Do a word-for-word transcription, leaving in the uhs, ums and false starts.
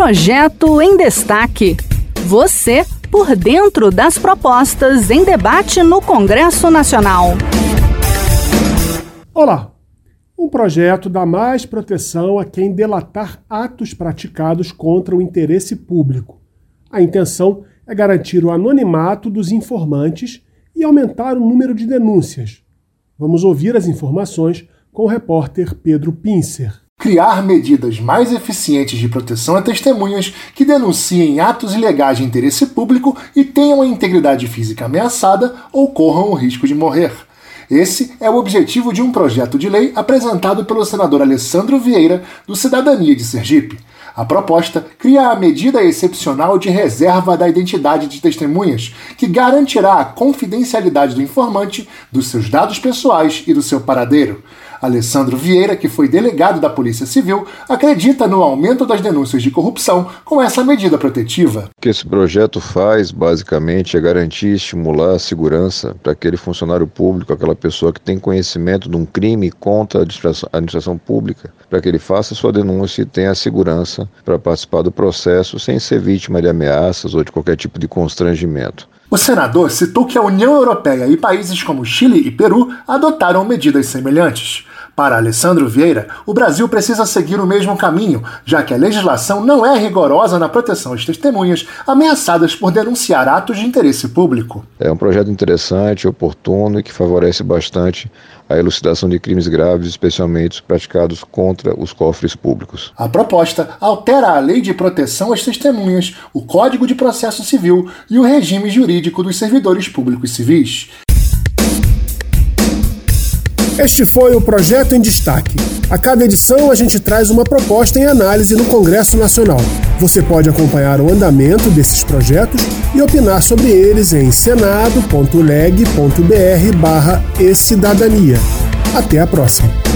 Projeto em Destaque. Você por dentro das propostas em debate no Congresso Nacional. Olá! Um projeto dá mais proteção a quem delatar atos praticados contra o interesse público. A intenção é garantir o anonimato dos informantes e aumentar o número de denúncias. Vamos ouvir as informações com o repórter Pedro Pincer. Criar medidas mais eficientes de proteção a testemunhas que denunciem atos ilegais de interesse público e tenham a integridade física ameaçada ou corram o risco de morrer. Esse é o objetivo de um projeto de lei apresentado pelo senador Alessandro Vieira, do Cidadania de Sergipe. A proposta cria a medida excepcional de reserva da identidade de testemunhas, que garantirá a confidencialidade do informante, dos seus dados pessoais e do seu paradeiro. Alessandro Vieira, que foi delegado da Polícia Civil, acredita no aumento das denúncias de corrupção com essa medida protetiva. O que esse projeto faz, basicamente, é garantir e estimular a segurança para aquele funcionário público, aquela pessoa que tem conhecimento de um crime contra a administração pública, para que ele faça sua denúncia e tenha a segurança para participar do processo sem ser vítima de ameaças ou de qualquer tipo de constrangimento. O senador citou que a União Europeia e países como Chile e Peru adotaram medidas semelhantes. Para Alessandro Vieira, o Brasil precisa seguir o mesmo caminho, já que a legislação não é rigorosa na proteção às testemunhas ameaçadas por denunciar atos de interesse público. É um projeto interessante, oportuno e que favorece bastante a elucidação de crimes graves, especialmente os praticados contra os cofres públicos. A proposta altera a Lei de Proteção às Testemunhas, o Código de Processo Civil e o regime jurídico dos servidores públicos civis. Este foi o Projeto em Destaque. A cada edição a gente traz uma proposta em análise no Congresso Nacional. Você pode acompanhar o andamento desses projetos e opinar sobre eles em senado ponto leg ponto br barra e cidadania. Até a próxima!